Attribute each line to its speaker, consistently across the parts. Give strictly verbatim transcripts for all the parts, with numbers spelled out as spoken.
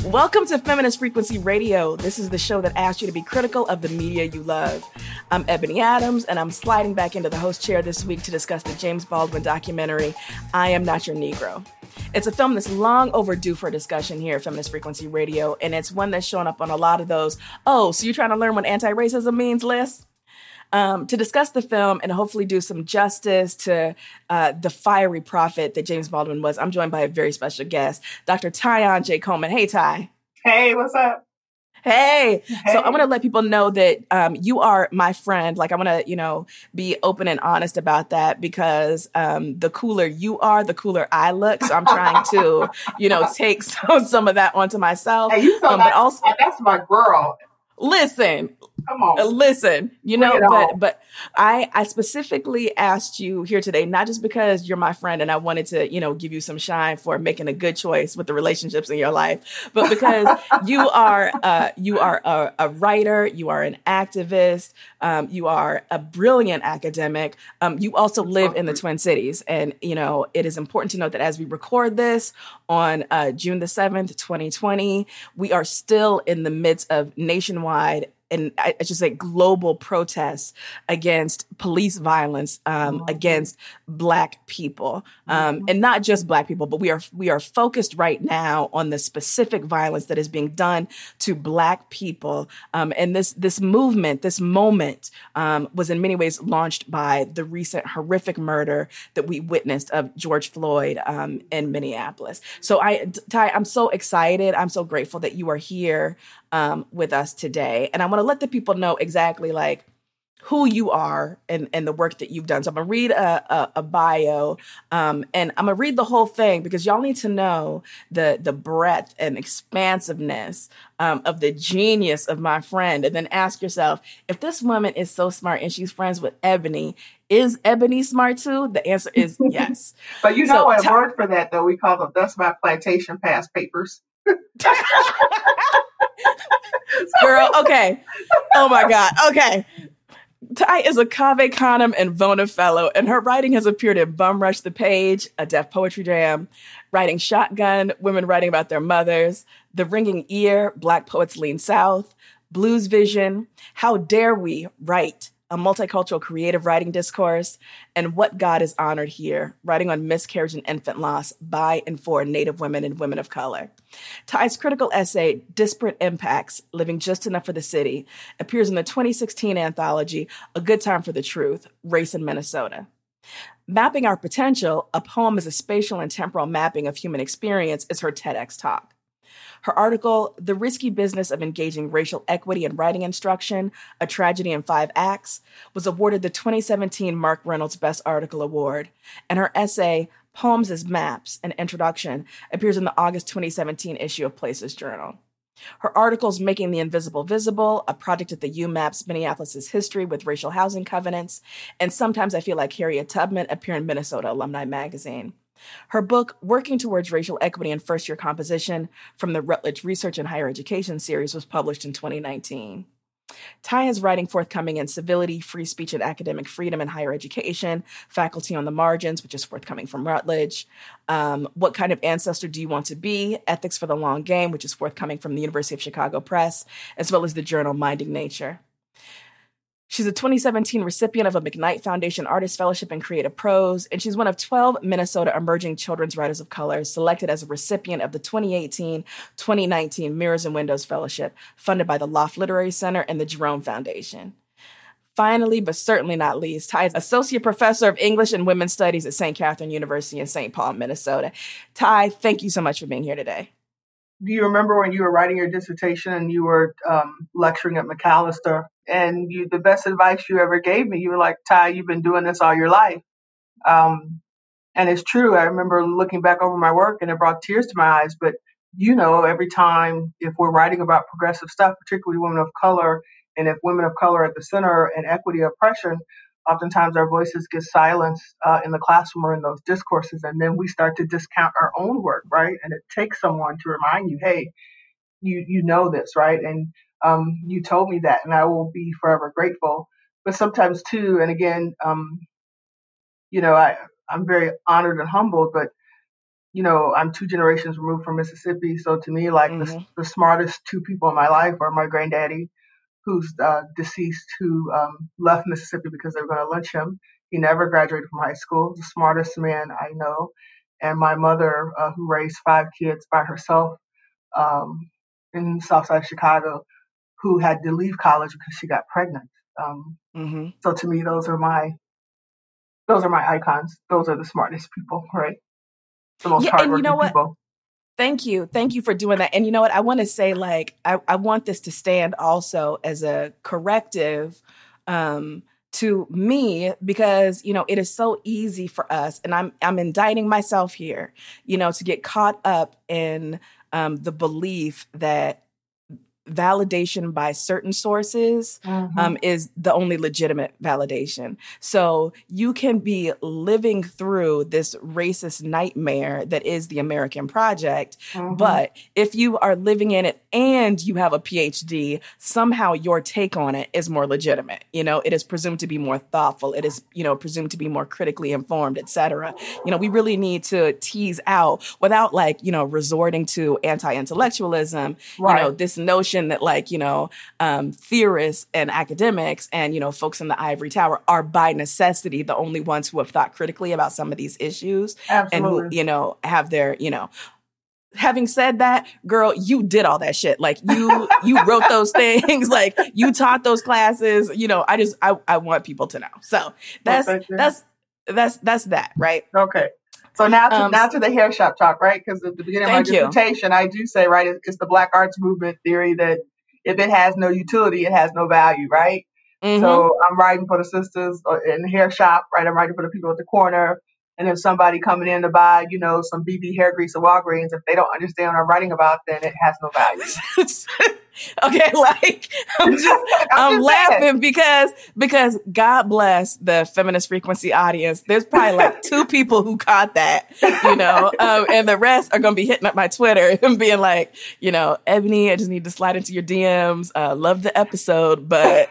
Speaker 1: Welcome to Feminist Frequency Radio. This is the show that asks you to be critical of the media you love. I'm Ebony Adams, and I'm sliding back into the host chair this week to discuss the James Baldwin documentary, I Am Not Your Negro. It's a film that's long overdue for discussion here at Feminist Frequency Radio, and it's one that's shown up on a lot of those, oh, so you're trying to learn what anti-racism means lists? Um, to discuss the film and hopefully do some justice to uh, the fiery prophet that James Baldwin was, I'm joined by a very special guest, Doctor Tyon J. Coleman. Hey, Ty.
Speaker 2: Hey, what's up?
Speaker 1: Hey. hey. So I want to let people know that um, you are my friend. Like, I want to, you know, be open and honest about that because um, the cooler you are, the cooler I look. So I'm trying to, you know, take some, some of that onto myself.
Speaker 2: Hey, you
Speaker 1: um,
Speaker 2: but
Speaker 1: also,
Speaker 2: that's my girl.
Speaker 1: Listen.
Speaker 2: Come on.
Speaker 1: Listen, you know, but but I, I specifically asked you here today, not just because you're my friend and I wanted to, you know, give you some shine for making a good choice with the relationships in your life, but because you are uh, you are a, a writer, you are an activist, um, you are a brilliant academic. Um, you also live in the Twin Cities. And, you know, it is important to note that as we record this on uh, June the seventh, twenty twenty, we are still in the midst of nationwide and I, I should say global protests against police violence, um, mm-hmm. against Black people, um, mm-hmm. and not just Black people, but we are we are focused right now on the specific violence that is being done to Black people. Um, and this this movement, this moment, um, was in many ways launched by the recent horrific murder that we witnessed of George Floyd um, in Minneapolis. So, I, Ty, I'm so excited. I'm so grateful that you are here um, with us today, and I want to let the people know exactly like who you are and, and the work that you've done. So I'm gonna read a, a, a bio um, and I'm gonna read the whole thing because y'all need to know the the breadth and expansiveness um, of the genius of my friend. And then ask yourself, if this woman is so smart and she's friends with Ebony, is Ebony smart too? The answer is yes.
Speaker 2: But you know, so, a t- word for that though, we call them, that's my plantation past papers.
Speaker 1: Girl, okay. Oh my God. Okay. Ty is a Cave Canem and Vona Fellow, and her writing has appeared in Bum Rush the Page, a Deaf Poetry Jam, Writing Shotgun, Women Writing About Their Mothers, The Ringing Ear, Black Poets Lean South, Blues Vision, How Dare We Write, a multicultural creative writing discourse, and What God is Honored Here, writing on miscarriage and infant loss by and for Native women and women of color. Ty's critical essay, Disparate Impacts, Living Just Enough for the City, appears in the twenty sixteen anthology, A Good Time for the Truth, Race in Minnesota. Mapping Our Potential, a poem as a spatial and temporal mapping of human experience, is her TEDx talk. Her article, The Risky Business of Engaging Racial Equity in Writing Instruction, A Tragedy in Five Acts, was awarded the twenty seventeen Mark Reynolds Best Article Award, and her essay, Poems as Maps, an Introduction, appears in the August twenty seventeen issue of Places Journal. Her articles, Making the Invisible Visible, a project at the U MAP's Minneapolis' History with Racial Housing Covenants, and Sometimes I Feel Like Harriet Tubman, appear in Minnesota Alumni Magazine. Her book, Working Towards Racial Equity in First Year Composition, from the Routledge Research and Higher Education series, was published in twenty nineteen. Ty has writing forthcoming in Civility, Free Speech and Academic Freedom in Higher Education, Faculty on the Margins, which is forthcoming from Routledge, um, What Kind of Ancestor Do You Want to Be? Ethics for the Long Game, which is forthcoming from the University of Chicago Press, as well as the journal Minding Nature. She's a twenty seventeen recipient of a McKnight Foundation Artist Fellowship in Creative Prose, and she's one of twelve Minnesota Emerging Children's Writers of Color selected as a recipient of the twenty eighteen twenty nineteen Mirrors and Windows Fellowship, funded by the Loft Literary Center and the Jerome Foundation. Finally, but certainly not least, Ty is Associate Professor of English and Women's Studies at Saint Catherine University in Saint Paul, Minnesota. Ty, thank you so much for being here today.
Speaker 2: Do you remember when you were writing your dissertation and you were um, lecturing at Macalester, and you, the best advice you ever gave me, you were like, Ty, you've been doing this all your life. Um, and it's true. I remember looking back over my work and it brought tears to my eyes. But, you know, every time if we're writing about progressive stuff, particularly women of color, and if women of color are at the center and equity oppression, oftentimes our voices get silenced uh, in the classroom or in those discourses. And then we start to discount our own work, right? And it takes someone to remind you, hey, you you know this, right? And um, you told me that, and I will be forever grateful. But sometimes too, and again, um, you know, I, I'm very honored and humbled, but you know, I'm two generations removed from Mississippi. So to me, like the,
Speaker 1: Mm-hmm.
Speaker 2: the smartest two people in my life are my granddaddy, who's uh, deceased, who um, left Mississippi because they were going to lynch him. He never graduated from high school, the smartest man I know. And my mother, uh, who raised five kids by herself um, in South Side Chicago, who had to leave college because she got pregnant. Um,
Speaker 1: Mm-hmm.
Speaker 2: so to me, those are my those are my icons. Those are the smartest people, right? The most
Speaker 1: Yeah, and you know
Speaker 2: hardworking
Speaker 1: what?
Speaker 2: people.
Speaker 1: Thank you. Thank you for doing that. And you know what? I want to say, like, I, I want this to stand also as a corrective um, to me, because, you know, it is so easy for us, and I'm I'm indicting myself here, you know, to get caught up in um, the belief that validation by certain sources
Speaker 2: Mm-hmm.
Speaker 1: um, is the only legitimate validation. So you can be living through this racist nightmare that is the American project,
Speaker 2: Mm-hmm.
Speaker 1: but if you are living in it and you have a P H D, somehow your take on it is more legitimate. You know, it is presumed to be more thoughtful. It is, you know, presumed to be more critically informed, et cetera. You know, we really need to tease out, without like, you know, resorting to anti-intellectualism,
Speaker 2: Right.
Speaker 1: you know, this notion that, like, you know, um, theorists and academics and, you know, folks in the ivory tower are by necessity the only ones who have thought critically about some of these issues.
Speaker 2: Absolutely.
Speaker 1: And who, you know, have their, you know, having said that, girl, you did all that shit. Like you, you wrote those things, like you taught those classes, you know, I just, I, I want people to know. So that's,
Speaker 2: well,
Speaker 1: that's, that's, that's that, right?
Speaker 2: Okay. So now to,
Speaker 1: Um,
Speaker 2: now to the hair shop talk, right? Because at the beginning of my dissertation, I do say, right, it's, it's the Black arts movement theory that if it has no utility, it has no value, right? Mm-hmm. So I'm writing for the sisters in the hair shop, right? I'm writing for the people at the corner. And if somebody coming in to buy, you know, some B B hair grease at Walgreens, if they don't understand what I'm writing about, then it has no value.
Speaker 1: Okay, like I'm just I'm, I'm just laughing saying. because because God bless the Feminist Frequency audience. There's probably like two people who caught that, you know, um, and the rest are gonna be hitting up my Twitter and being like, you know, Ebony, I just need to slide into your D Ms. Uh, love the episode, but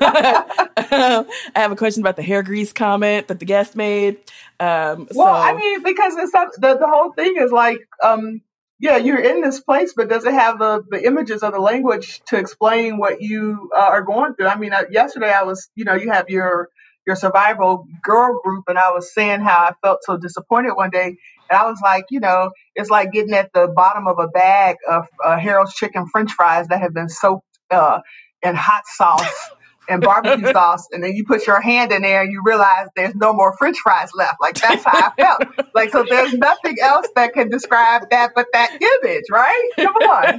Speaker 1: I have a question about the hair grease comment that the guest made. Um,
Speaker 2: well,
Speaker 1: so.
Speaker 2: I mean, because it's the the whole thing is like. Um, Yeah, you're in this place, but does it have the, the images or the language to explain what you uh, are going through? I mean, uh, yesterday I was, you know, you have your your survival girl group, and I was saying how I felt so disappointed one day. And I was like, you know, it's like getting at the bottom of a bag of uh, Harold's chicken French fries that have been soaked uh, in hot sauce and barbecue sauce, and then you put your hand in there and you realize there's no more French fries left. Like, that's how I felt. Like, so there's nothing else that can describe that but that image, right? Come on.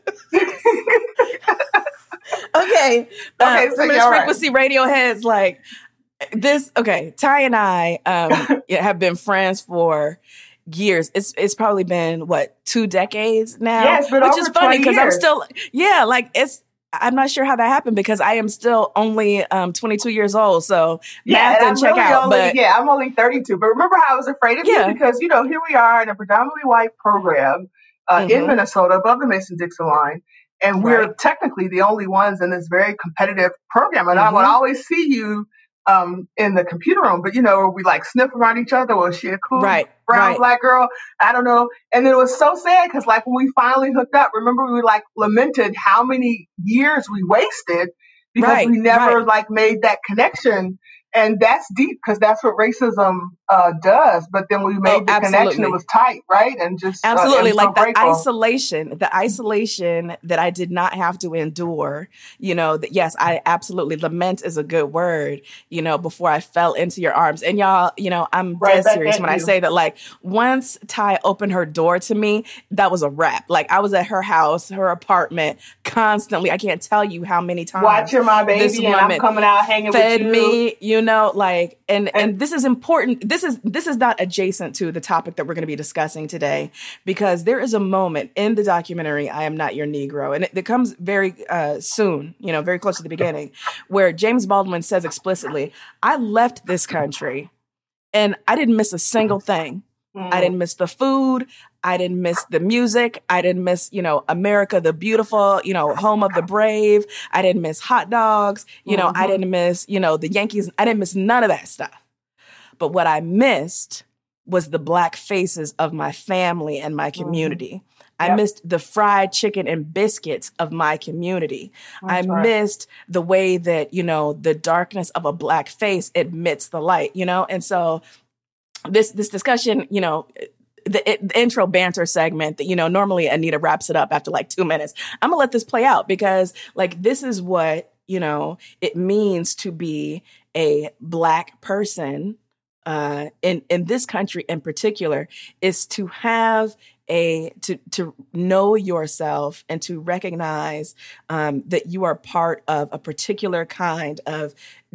Speaker 1: Okay.
Speaker 2: Okay,
Speaker 1: uh,
Speaker 2: so
Speaker 1: Feminist
Speaker 2: right.
Speaker 1: Frequency Radiohead's like this. Okay, Ty and I um, have been friends for years. It's it's probably been what two decades now,
Speaker 2: yeah, it's been
Speaker 1: which
Speaker 2: over
Speaker 1: is funny because I'm
Speaker 2: years.
Speaker 1: still yeah, like it's. I'm not sure how that happened because I am still only um, twenty-two years old. So
Speaker 2: yeah,
Speaker 1: math didn't check
Speaker 2: really
Speaker 1: out.
Speaker 2: Only,
Speaker 1: but
Speaker 2: yeah, I'm only thirty-two. But remember how I was afraid of
Speaker 1: yeah.
Speaker 2: you? Because, you know, here we are in a predominantly white program uh, mm-hmm. in Minnesota above the Mason-Dixon line. And we're right. technically the only ones in this very competitive program. And mm-hmm. I would always see you um, in the computer room. But, you know, we like sniff around each other. Was she a cool
Speaker 1: right.
Speaker 2: brown
Speaker 1: right.
Speaker 2: black girl? I don't know. And it was so sad because, like, when we finally hooked up, remember we like lamented how many years we wasted because
Speaker 1: right.
Speaker 2: we never
Speaker 1: right.
Speaker 2: like made that connection. And that's deep because that's what racism uh, does. But then we made
Speaker 1: oh,
Speaker 2: the
Speaker 1: absolutely.
Speaker 2: connection. It was tight, right? And just
Speaker 1: absolutely
Speaker 2: uh,
Speaker 1: like
Speaker 2: so
Speaker 1: the
Speaker 2: grateful.
Speaker 1: isolation, the isolation that I did not have to endure. You know, that yes, I absolutely lament is a good word. You know, before I fell into your arms, and y'all, you know, I'm
Speaker 2: right
Speaker 1: dead serious when
Speaker 2: you.
Speaker 1: I say that. Like once Ty opened her door to me, that was a wrap. Like I was at her house, her apartment, constantly. I can't tell you how many times.
Speaker 2: Watching my baby, and I'm coming out hanging
Speaker 1: fed
Speaker 2: with you.
Speaker 1: me. You know, like, and, and and this is important. This is this is not adjacent to the topic that we're going to be discussing today, because there is a moment in the documentary "I Am Not Your Negro," and it, it comes very uh, soon. You know, very close to the beginning, where James Baldwin says explicitly, "I left this country, and I didn't miss a single thing. Mm. I didn't miss the food." I didn't miss the music. I didn't miss, you know, America the Beautiful, you know, home of the brave. I didn't miss hot dogs. You know, mm-hmm. I didn't miss, you know, the Yankees. I didn't miss none of that stuff. But what I missed was the Black faces of my family and my community. Mm-hmm. I
Speaker 2: Yep.
Speaker 1: missed the fried chicken and biscuits of my community.
Speaker 2: That's
Speaker 1: I
Speaker 2: right.
Speaker 1: missed the way that, you know, the darkness of a Black face admits the light, you know? And so this this discussion, you know, the, it, the intro banter segment that, you know, normally Anita wraps it up after like two minutes. I'm gonna let this play out because like this is what, you know, it means to be a Black person uh, in, in this country in particular, is to have a to to know yourself and to recognize um, that you are part of a particular kind of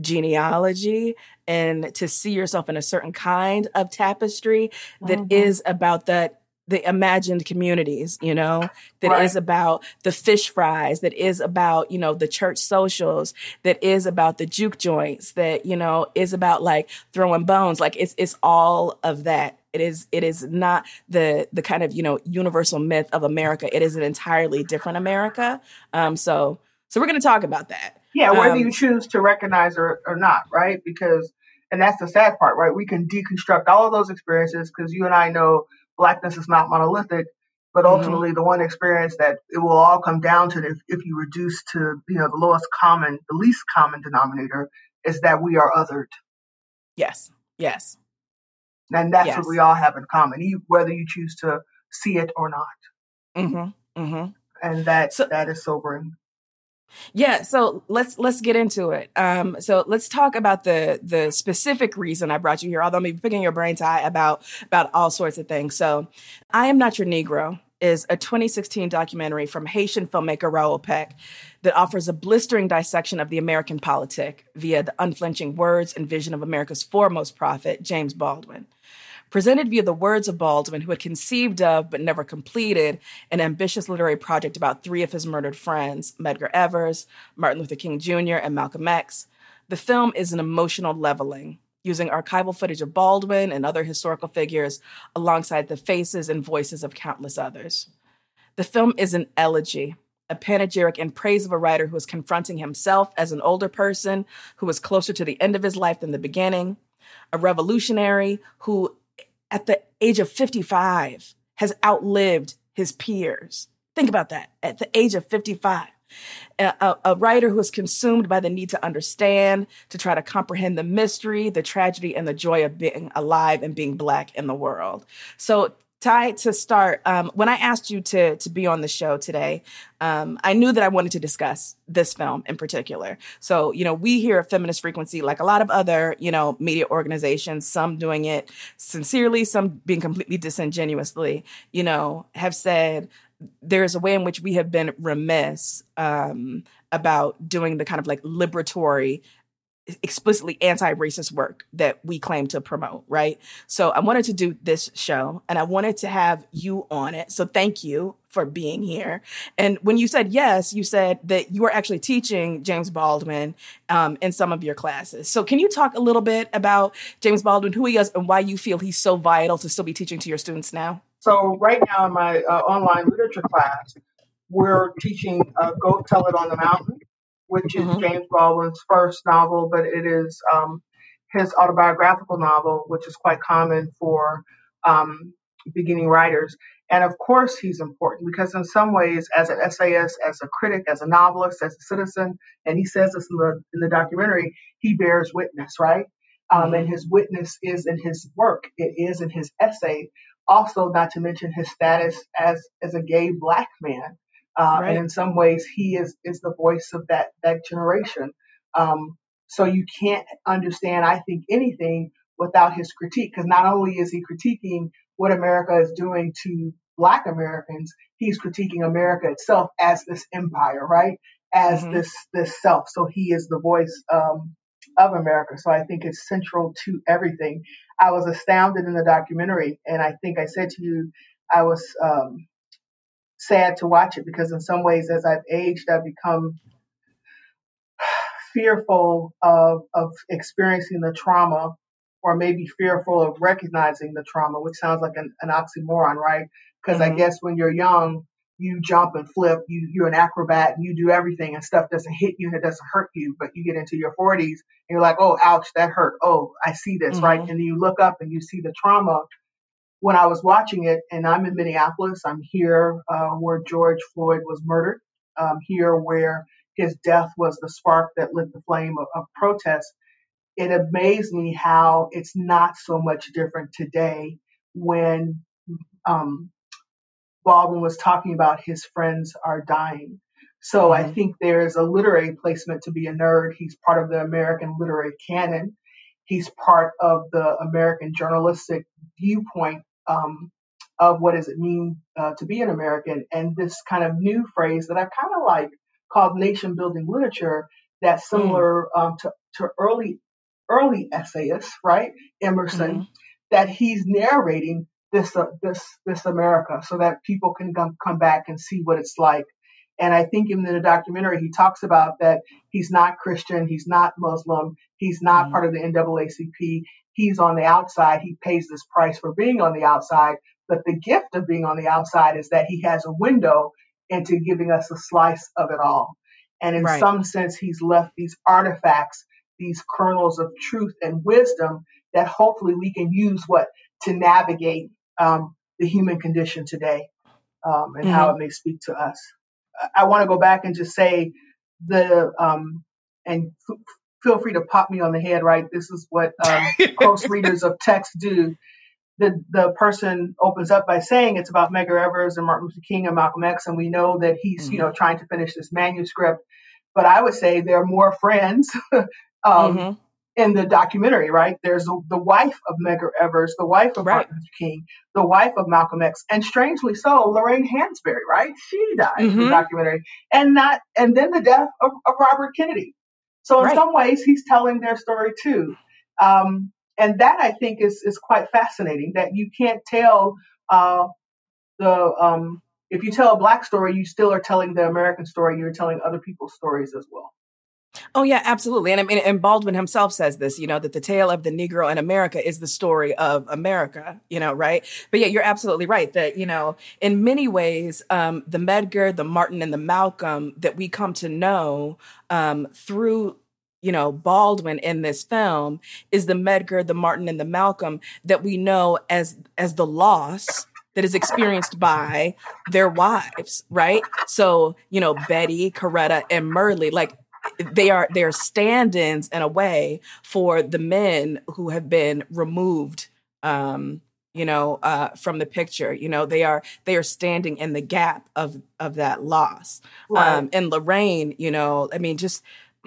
Speaker 1: genealogy and to see yourself in a certain kind of tapestry that
Speaker 2: Mhm.
Speaker 1: is about that the imagined communities, you know, that
Speaker 2: Right.
Speaker 1: is about the fish fries, that is about, you know, the church socials, that is about the juke joints, that, you know, is about like throwing bones. Like it's it's all of that. It is it is not the the kind of, you know, universal myth of America. It is an entirely different America. Um, so so we're going to talk about that.
Speaker 2: Yeah, whether
Speaker 1: Um,
Speaker 2: you choose to recognize or, or not, right? Because, and that's the sad part, right? We can deconstruct all of those experiences because you and I know Blackness is not monolithic, but
Speaker 1: Mhm.
Speaker 2: ultimately the one experience that it will all come down to if, if you reduce to, you know, the lowest common, the least common denominator is that we are othered.
Speaker 1: Yes. Yes.
Speaker 2: And that's
Speaker 1: Yes.
Speaker 2: what we all have in common, e- whether you choose to see it or not.
Speaker 1: Mm-hmm. Mm-hmm.
Speaker 2: And that
Speaker 1: So
Speaker 2: that is sobering.
Speaker 1: yeah, so let's let's get into it. Um, so let's talk about the the specific reason I brought you here. Although I'm gonna be picking your brain tie about about all sorts of things. So, I Am Not Your Negro is a twenty sixteen documentary from Haitian filmmaker Raoul Peck that offers a blistering dissection of the American politic via the unflinching words and vision of America's foremost prophet, James Baldwin. Presented via the words of Baldwin, who had conceived of but never completed an ambitious literary project about three of his murdered friends, Medgar Evers, Martin Luther King Junior, and Malcolm X, the film is an emotional leveling, using archival footage of Baldwin and other historical figures alongside the faces and voices of countless others. The film is an elegy, a panegyric in praise of a writer who is confronting himself as an older person who was closer to the end of his life than the beginning, a revolutionary who at the age of fifty-five, has outlived his peers. Think about that. At the age of fifty-five, a, a, a writer who is consumed by the need to understand, to try to comprehend the mystery, the tragedy, and the joy of being alive and being Black in the world. So, Ty, to start, um, when I asked you to to be on the show today, um, I knew that I wanted to discuss this film in particular. So, you know, we here at Feminist Frequency, like a lot of other, you know, media organizations, some doing it sincerely, some being completely disingenuously, you know, have said there's a way in which we have been remiss um, about doing the kind of like liberatory, explicitly anti-racist work that we claim to promote, right? So I wanted to do this show and I wanted to have you on it. So thank you for being here. And when you said yes, you said that you were actually teaching James Baldwin um, in some of your classes. So can you talk a little bit about James Baldwin, who he is, and why you feel he's so vital to still be teaching to your students now?
Speaker 2: So right now in my uh, online literature class, we're teaching uh, Go Tell It on the Mountain, which is
Speaker 1: Mhm.
Speaker 2: James Baldwin's first novel, but it is um, his autobiographical novel, which is quite common for um, beginning writers. And of course, he's important because in some ways, as an essayist, as a critic, as a novelist, as a citizen, and he says this in the in the documentary, he bears witness, right? Um, and
Speaker 1: Mhm.
Speaker 2: his witness is in his work. It is in his essay. Also, not to mention his status as as a gay Black man. Uh, and
Speaker 1: Right.
Speaker 2: in some ways, he is is the voice of that that generation. Um, so you can't understand, I think, anything without his critique, because not only is he critiquing what America is doing to Black Americans, he's critiquing America itself as this empire, right? As
Speaker 1: Mhm.
Speaker 2: this this self. So he is the voice um, of America. So I think it's central to everything. I was astounded in the documentary, and I think I said to you, I was. Um, sad to watch it because in some ways as I've aged I've become fearful of of experiencing the trauma or maybe fearful of recognizing the trauma, which sounds like an, an oxymoron, right? Because I
Speaker 1: Mhm.
Speaker 2: guess when you're young you jump and flip, you you're an acrobat and you do everything and stuff doesn't hit you and it doesn't hurt you, but you get into your forties and you're like, oh ouch, that hurt, oh I see this, right?
Speaker 1: Mhm.
Speaker 2: And then you look up and you see the trauma when I was watching it, and I'm in Minneapolis, I'm here uh, where George Floyd was murdered, um, here where his death was the spark that lit the flame of, of protest. It amazed me how it's not so much different today when um, Baldwin was talking about his friends are dying. So mm-hmm. I think there's a literary placement to be a nerd. He's part of the American literary canon. He's part of the American journalistic viewpoint um, of what does it mean uh, to be an American. And this kind of new phrase that I kind of like called nation building literature that's similar mm. um, to, to early early essayists, right? Emerson, mm-hmm. that he's narrating this uh, this this America so that people can come, come back and see what it's like. And I think in the documentary, he talks about that he's not Christian, he's not Muslim, he's not mm-hmm. part of the N double A C P. He's on the outside. He pays this price for being on the outside. But the gift of being on the outside is that he has a window into giving us a slice of it all. And in right. some sense, he's left these artifacts, these kernels of truth and wisdom that hopefully we can use what to navigate um, the human condition today um, and mm-hmm. how it may speak to us. I want to go back and just say the, um, and f- feel free to pop me on the head, right? This is what um, close readers of text do. The the person opens up by saying it's about Medgar Evers and Martin Luther King and Malcolm X, and we know that he's, mm-hmm. you know, trying to finish this manuscript. But I would say there are more friends um, mm-hmm. in the documentary, right? There's a, the wife of Medgar Evers, the wife of right. Martin Luther King, the wife of Malcolm X, and strangely so, Lorraine Hansberry, right? She died mm-hmm. in the documentary, and not, and then the death of, of Robert Kennedy. So in right. some ways, he's telling their story too, um, and that I think is is quite fascinating. That you can't tell uh, the um, if you tell a Black story, you still are telling the American story. You're telling other people's stories as well.
Speaker 1: Oh, yeah, absolutely. And I mean, and Baldwin himself says this, you know, that the tale of the Negro in America is the story of America, you know, right? But yeah, you're absolutely right that, you know, in many ways, um, the Medgar, the Martin, and the Malcolm that we come to know um, through, you know, Baldwin in this film is the Medgar, the Martin, and the Malcolm that we know as as the loss that is experienced by their wives, right? So, you know, Betty, Coretta, and Myrlie, like, they are they're stand-ins in a way for the men who have been removed, um, you know, uh, from the picture. You know, they are they are standing in the gap of of that loss. Right. Um, and Lorraine, you know, I mean, just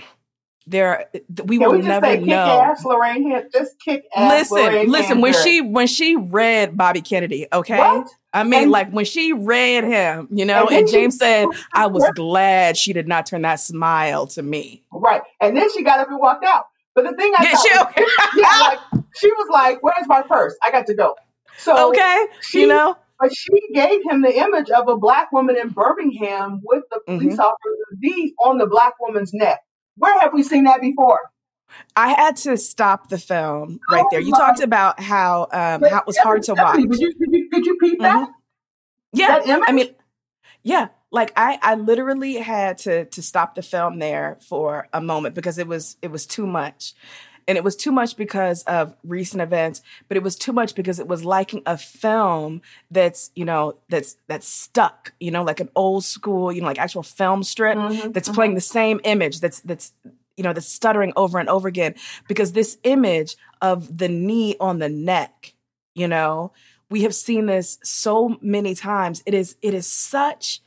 Speaker 1: there, we
Speaker 2: Can
Speaker 1: will
Speaker 2: we just
Speaker 1: never
Speaker 2: say kick
Speaker 1: know.
Speaker 2: Ass Lorraine Han- just kick ass.
Speaker 1: Listen,
Speaker 2: Lorraine
Speaker 1: listen. When
Speaker 2: Hansberry.
Speaker 1: she when she read Bobby Kennedy, okay.
Speaker 2: What?
Speaker 1: I mean,
Speaker 2: and,
Speaker 1: like when she read him, you know,
Speaker 2: and,
Speaker 1: and James
Speaker 2: she,
Speaker 1: said, I was glad she did not turn that smile to me.
Speaker 2: Right. And then she got up and walked out. But the thing I
Speaker 1: yeah,
Speaker 2: thought,
Speaker 1: she,
Speaker 2: was, yeah, like, she was like, where's my purse? I got to go. So,
Speaker 1: okay,
Speaker 2: she,
Speaker 1: you know.
Speaker 2: But she gave him the image of a Black woman in Birmingham with the police mm-hmm. officer's V on the Black woman's neck. Where have we seen that before?
Speaker 1: I had to stop the film right oh there. You my. talked about how um, how it was hard to watch.
Speaker 2: Did you, did you, did you peep that?
Speaker 1: Mm-hmm. Yeah,
Speaker 2: that image?
Speaker 1: I mean, yeah, like I, I literally had to to stop the film there for a moment because it was it was too much. And it was too much because of recent events, but it was too much because it was liking a film that's, you know, that's that's stuck, you know, like an old school, you know, like actual film strip mm-hmm, that's mm-hmm. playing the same image that's that's you know, that's stuttering over and over again. Because this image of the knee on the neck, you know, we have seen this so many times. It is it is such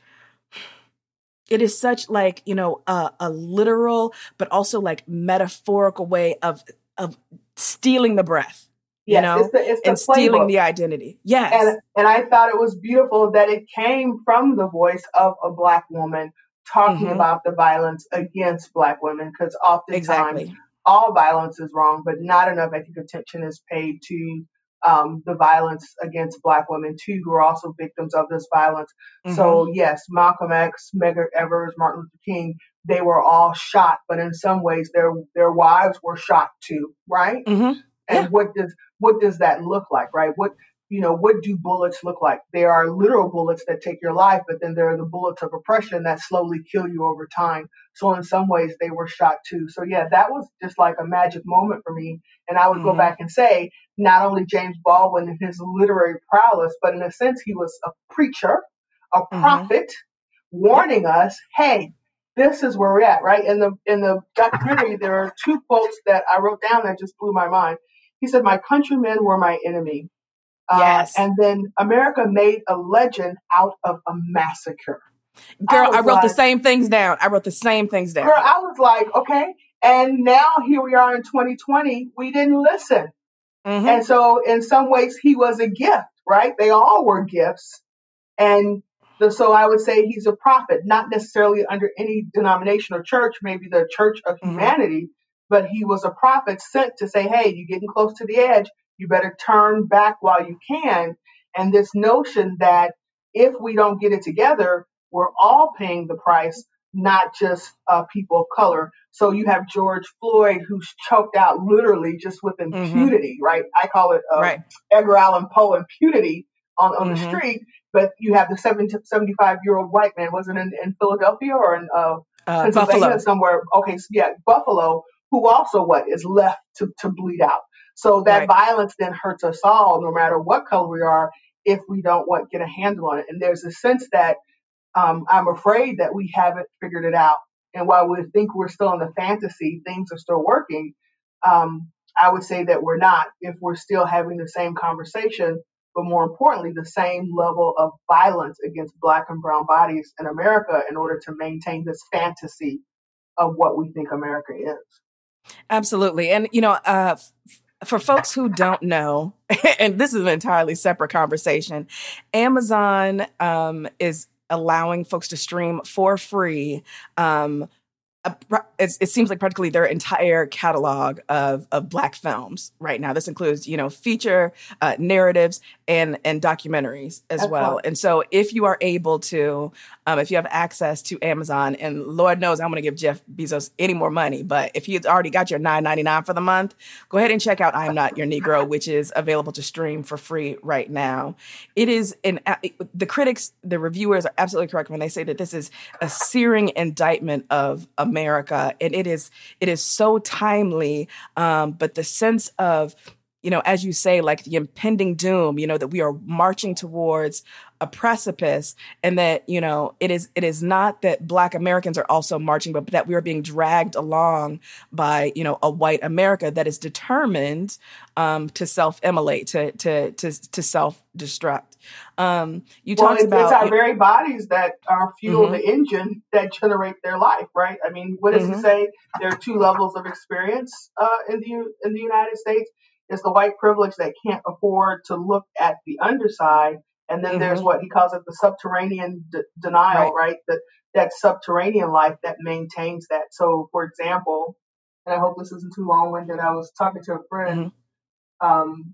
Speaker 1: It is such like, you know, a, a literal, but also like metaphorical way of of stealing the breath, you yes, know, it's the, it's the and playbook. Stealing the identity. Yes.
Speaker 2: And, and I thought it was beautiful that it came from the voice of a Black woman talking mm-hmm. about the violence against Black women, because oftentimes exactly. all violence is wrong, but not enough, I think, attention is paid to Um, the violence against Black women too, who are also victims of this violence. Mm-hmm. So yes, Malcolm X, Medgar Evers, Martin Luther King, they were all shot, but in some ways their their wives were shot too, right? Mm-hmm. And yeah. what does what does that look like, right? What you know, what do bullets look like? There are literal bullets that take your life, but then there are the bullets of oppression that slowly kill you over time. So in some ways they were shot too. So yeah, that was just like a magic moment for me. And I would go
Speaker 1: Mm-hmm.
Speaker 2: back and say, not only James Baldwin and his literary prowess, but in a sense, he was a preacher, a
Speaker 1: Mm-hmm.
Speaker 2: prophet,
Speaker 1: Yep.
Speaker 2: warning us, hey, this is where we're at, right? In the in the documentary, there are two quotes that I wrote down that just blew my mind. He said, "My countrymen were my enemy." Uh,
Speaker 1: Yes.
Speaker 2: and then America made a legend out of a massacre. I
Speaker 1: Girl, I
Speaker 2: was
Speaker 1: wrote the
Speaker 2: like,
Speaker 1: same things down. I wrote the same things
Speaker 2: girl,
Speaker 1: down.
Speaker 2: I was like, okay. And now here we are in twenty twenty. We didn't listen.
Speaker 1: Mm-hmm.
Speaker 2: And so in some ways, he was a gift, right? They all were gifts. And the, so I would say he's a prophet, not necessarily under any denomination or church, maybe the Church of
Speaker 1: Mm-hmm.
Speaker 2: Humanity, but he was a prophet sent to say, hey, you're getting close to the edge. You better turn back while you can. And this notion that if we don't get it together, we're all paying the price, not just uh, people of color. So you have George Floyd, who's choked out literally just with
Speaker 1: Mm-hmm.
Speaker 2: impunity, right? I call it um,
Speaker 1: Right.
Speaker 2: Edgar Allan Poe impunity on, on the
Speaker 1: Mm-hmm.
Speaker 2: street. But you have the seventy-five year old white man, wasn't in, in Philadelphia or in uh,
Speaker 1: Uh,
Speaker 2: Pennsylvania
Speaker 1: Buffalo.
Speaker 2: somewhere. Okay, so yeah, Buffalo, who also what is left to, to bleed out. So that
Speaker 1: Right.
Speaker 2: violence then hurts us all, no matter what color we are, if we don't what get a handle on it. And there's a sense that um, I'm afraid that we haven't figured it out. And while we think we're still in the fantasy, things are still working. Um, I would say that we're not if we're still having the same conversation, but more importantly, the same level of violence against Black and brown bodies in America in order to maintain this fantasy of what we think America is.
Speaker 1: Absolutely. And, you know, uh, f- for folks who don't know, and this is an entirely separate conversation, Amazon um, is allowing folks to stream for free. Um, a, it, it seems like practically their entire catalog of, of Black films right now. This includes, you know, feature uh, narratives and and documentaries as well.
Speaker 2: Excellent.
Speaker 1: And so if you are able to, um, if you have access to Amazon, and Lord knows I'm going to give Jeff Bezos any more money, but if you've already got your nine ninety-nine for the month, go ahead and check out I Am Not Your Negro, which is available to stream for free right now. It is an, the critics, the reviewers are absolutely correct when they say that this is a searing indictment of America, and it is it is so timely. Um, but the sense of, you know, as you say, like the impending doom, you know, that we are marching towards a precipice, and that, you know, it is it is not that Black Americans are also marching, but that we are being dragged along by, you know, a white America that is determined um, to self-immolate, to to to to self-destruct. Um, you
Speaker 2: Well,
Speaker 1: talked
Speaker 2: it's, it's
Speaker 1: about.
Speaker 2: our very bodies that are fuel
Speaker 1: Mm-hmm,
Speaker 2: the engine that generate their life, right? I mean, what does he
Speaker 1: mm-hmm,
Speaker 2: say? There are two levels of experience uh, in the U- in the United States. It's the white privilege that can't afford to look at the underside, and then there's
Speaker 1: mm-hmm,
Speaker 2: what he calls it the subterranean d- denial,
Speaker 1: right.
Speaker 2: right? That that subterranean life that maintains that. So, for example, and I hope this isn't too long-winded. I was talking to a
Speaker 1: Mm-hmm,
Speaker 2: friend. Um,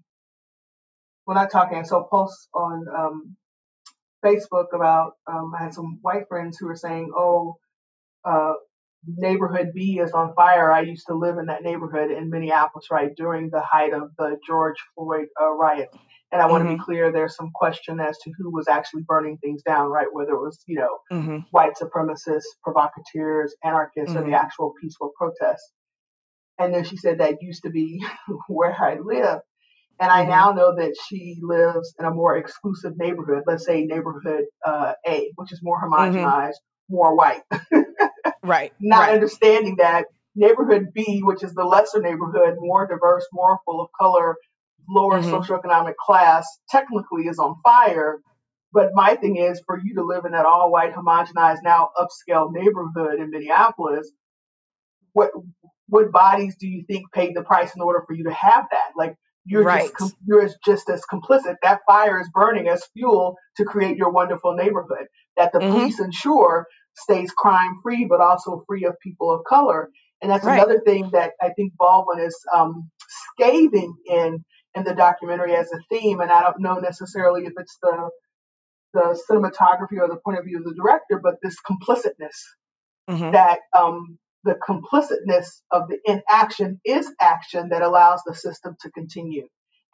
Speaker 2: well, not talking. I saw posts on um, Facebook about um, I had some white friends who were saying, "Oh, uh, neighborhood B is on fire." I used to live in that neighborhood in Minneapolis, right during the height of the George Floyd uh, riots. And I want to be
Speaker 1: mm-hmm,
Speaker 2: clear: there's some question as to who was actually burning things down, right? Whether it was, you know,
Speaker 1: mm-hmm,
Speaker 2: white supremacists, provocateurs, anarchists, or the
Speaker 1: mm-hmm,
Speaker 2: actual peaceful protests. And then she said that used to be where I live. And I
Speaker 1: mm-hmm,
Speaker 2: now know that she lives in a more exclusive neighborhood, let's say neighborhood uh, A, which is more
Speaker 1: mm-hmm.
Speaker 2: homogenized, more white.
Speaker 1: Right,
Speaker 2: Not
Speaker 1: right.
Speaker 2: understanding that neighborhood B, which is the lesser neighborhood, more diverse, more full of color, lower
Speaker 1: Mm-hmm,
Speaker 2: socioeconomic class, technically is on fire. But my thing is, for you to live in that all white, homogenized, now upscale neighborhood in Minneapolis, what what bodies do you think paid the price in order for you to have that? Like you're just
Speaker 1: right.
Speaker 2: you're just as complicit. That fire is burning as fuel to create your wonderful neighborhood that the
Speaker 1: Mm-hmm,
Speaker 2: police ensure stays crime free, but also free of people of color. And that's
Speaker 1: right.
Speaker 2: another thing that I think Baldwin is um, scathing in in the documentary as a theme. And I don't know necessarily if it's the the cinematography or the point of view of the director, but this complicitness
Speaker 1: Mm-hmm,
Speaker 2: that um, the complicitness of the inaction is action that allows the system to continue.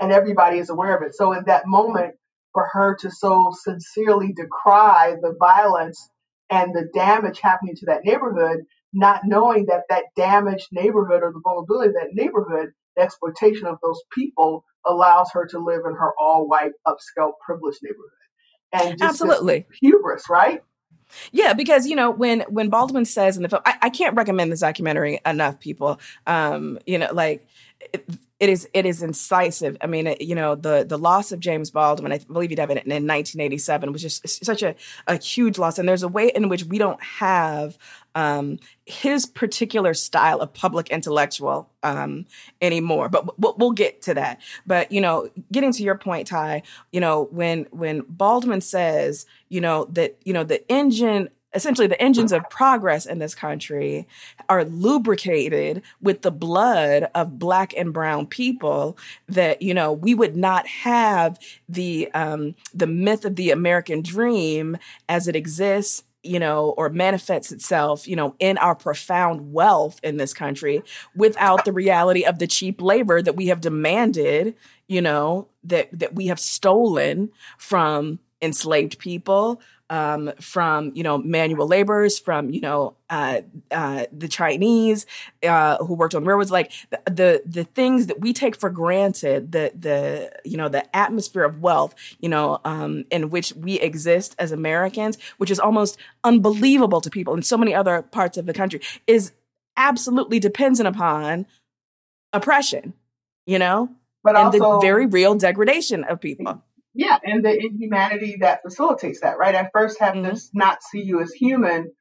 Speaker 2: and everybody is aware of it. So in that moment, for her to so sincerely decry the violence and the damage happening to that neighborhood, not knowing that that damaged neighborhood or the vulnerability of that neighborhood, the exploitation of those people allows her to live in her all white, upscale, privileged neighborhood. And just this
Speaker 1: Absolutely.
Speaker 2: hubris, right?
Speaker 1: Yeah, because, you know, when when Baldwin says in the film, I, I can't recommend this documentary enough, people. Um, you know, like it, it is it is incisive. I mean, it, you know, the the loss of James Baldwin, I believe he died in, in nineteen eighty-seven, was just such a, a huge loss. And there's a way in which we don't have um, his particular style of public intellectual um, anymore. But we'll, we'll get to that. But, you know, getting to your point, Ty, you know, when when Baldwin says, you know, that, you know, the engine, essentially the engines of progress in this country are lubricated with the blood of Black and brown people, that, you know, we would not have the um, the myth of the American dream as it exists, you know, or manifests itself, you know, in our profound wealth in this country without the reality of the cheap labor that we have demanded, you know, that that we have stolen from enslaved people, um, from, you know, manual laborers, from, you know, uh, uh, the Chinese uh, who worked on railroads, like the, the the things that we take for granted, the the you know the atmosphere of wealth, you know, um, in which we exist as Americans, which is almost unbelievable to people in so many other parts of the country, is absolutely dependent upon oppression, you know,
Speaker 2: But
Speaker 1: and the
Speaker 2: also,
Speaker 1: very real degradation of people.
Speaker 2: yeah, and the inhumanity that facilitates that, right? I first have
Speaker 1: Mm-hmm.
Speaker 2: to not see you as human,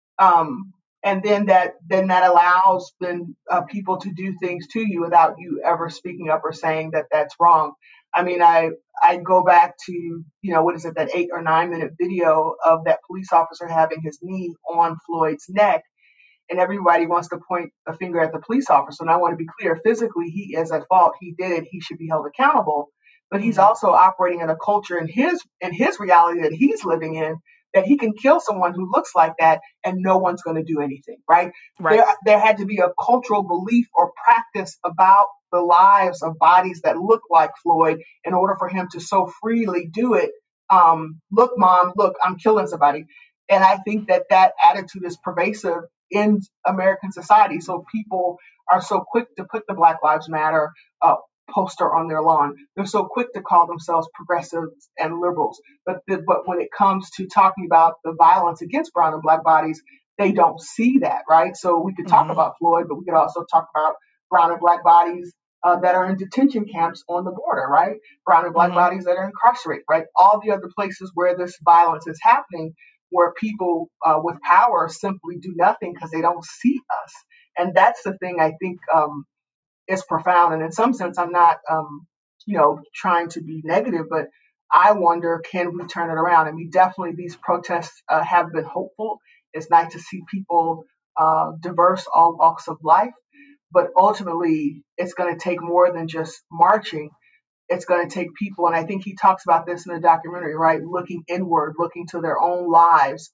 Speaker 2: um, and then that then that allows then uh, people to do things to you without you ever speaking up or saying that that's wrong. I mean, I I go back to, you know, what is it, that eight or nine minute video of that police officer having his knee on Floyd's neck, and everybody wants to point a finger at the police officer. And I want to be clear, physically, he is at fault. He did it. He should be held accountable. But he's
Speaker 1: Mm-hmm.
Speaker 2: also operating in a culture in his in his reality that he's living in, that he can kill someone who looks like that and no one's going to do anything, right?
Speaker 1: Right.
Speaker 2: There, there had to be a cultural belief or practice about the lives of bodies that look like Floyd in order for him to so freely do it. Um, look, mom, look, I'm killing somebody. And I think that that attitude is pervasive in American society. So people are so quick to put the Black Lives Matter uh, poster on their lawn. They're so quick to call themselves progressives and liberals. But the, but when it comes to talking about the violence against brown and Black bodies, they don't see that, right? So we could talk
Speaker 1: Mm-hmm.
Speaker 2: about Floyd, but we could also talk about brown and Black bodies uh, that are in detention camps on the border, right? Brown and Black
Speaker 1: Mm-hmm.
Speaker 2: bodies that are incarcerated, right? All the other places where this violence is happening, where people uh, with power simply do nothing because they don't see us. And that's the thing I think um, is profound. And in some sense, I'm not, um, you know, trying to be negative, but I wonder, can we turn it around? I mean, definitely these protests uh, have been hopeful. It's nice to see people uh, diverse, all walks of life. But ultimately, it's going to take more than just marching. It's going to take people, and I think he talks about this in the documentary, right? Looking inward, looking to their own lives,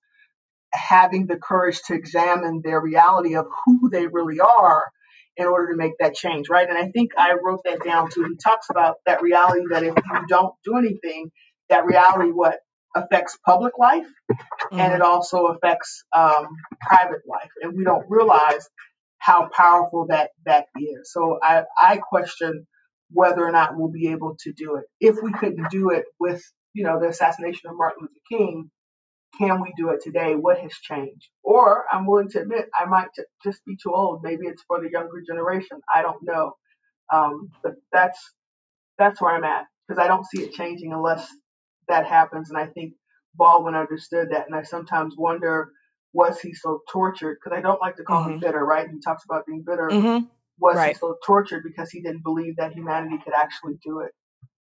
Speaker 2: having the courage to examine their reality of who they really are in order to make that change, right? And I think I wrote that down too. He talks about that reality that if you don't do anything, that reality what affects public life,
Speaker 1: Mm-hmm.
Speaker 2: and it also affects um, private life, and we don't realize how powerful that that is. So I, I question whether or not we'll be able to do it. If we couldn't do it with, you know, the assassination of Martin Luther King, can we do it today? What has changed? Or I'm willing to admit I might t- just be too old. Maybe it's for the younger generation. I don't know. Um, but that's that's where I'm at, because I don't see it changing unless that happens. And I think Baldwin understood that. And I sometimes wonder, was he so tortured? Because I don't like to call him
Speaker 1: Mm-hmm.
Speaker 2: bitter, right? He talks about being bitter.
Speaker 1: Mm-hmm.
Speaker 2: Was he
Speaker 1: Right.
Speaker 2: so tortured because he didn't believe that humanity could actually do it?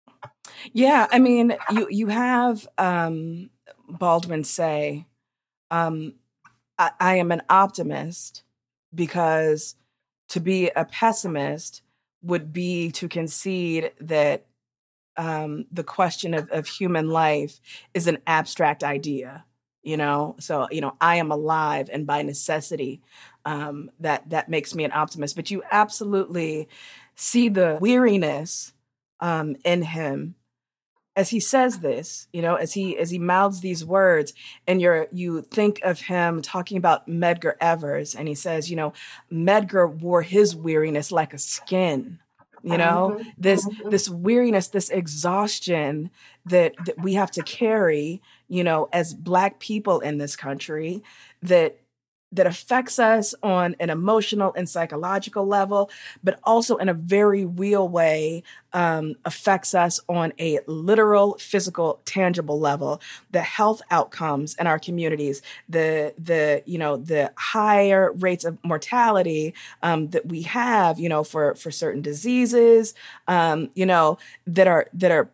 Speaker 1: Yeah, I mean, you you have um, Baldwin say, um, I, I am an optimist because to be a pessimist would be to concede that um, the question of, of human life is an abstract idea, you know? So, you know, I am alive, and by necessity, um, that that makes me an optimist. But you absolutely see the weariness um, in him as he says this, you know, as he as he mouths these words, and you're you think of him talking about Medgar Evers, and he says, you know, Medgar wore his weariness like a skin. You know,
Speaker 2: Mm-hmm.
Speaker 1: this
Speaker 2: Mm-hmm.
Speaker 1: this weariness, this exhaustion that that we have to carry, you know, as Black people in this country, that that affects us on an emotional and psychological level, but also in a very real way um, affects us on a literal, physical, tangible level. The health outcomes in our communities, the the you know the higher rates of mortality um, that we have, you know, for for certain diseases, um, you know, that are that are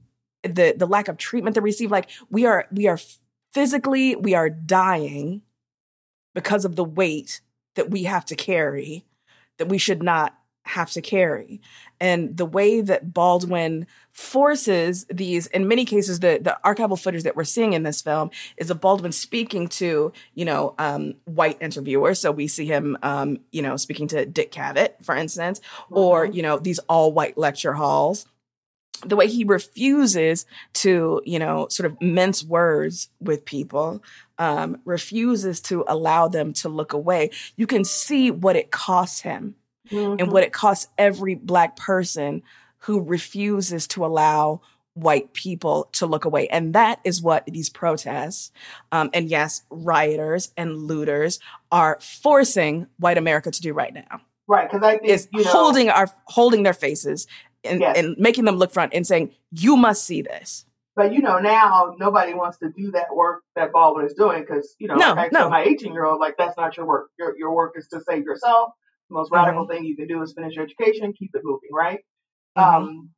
Speaker 1: the the lack of treatment that we receive. Like we are we are physically we are dying because of the weight that we have to carry, that we should not have to carry. And the way that Baldwin forces these, in many cases, the, the archival footage that we're seeing in this film is of Baldwin speaking to, you know, um, white interviewers. So we see him, um, you know, speaking to Dick Cavett, for instance, or,
Speaker 2: Mm-hmm.
Speaker 1: you know, these all white lecture halls. The way he refuses to, you know, sort of mince words with people, um, refuses to allow them to look away. You can see what it costs him and
Speaker 2: Mm-hmm.
Speaker 1: what it costs every Black person who refuses to allow white people to look away. And that is what these protests, um, and yes, rioters and looters are forcing white America to do right now.
Speaker 2: Right, because I
Speaker 1: Is
Speaker 2: think, you know,
Speaker 1: holding our holding their faces and,
Speaker 2: yes.
Speaker 1: and making them look front and saying, you must see this.
Speaker 2: But, you know, now nobody wants to do that work that Baldwin is doing because, you know, like
Speaker 1: No,
Speaker 2: I tell
Speaker 1: no.
Speaker 2: my eighteen-year-old, like, that's not your work. Your your work is to save yourself. The most radical
Speaker 1: Mm-hmm.
Speaker 2: thing you can do is finish your education, keep it moving, right?
Speaker 1: Mm-hmm.
Speaker 2: Um,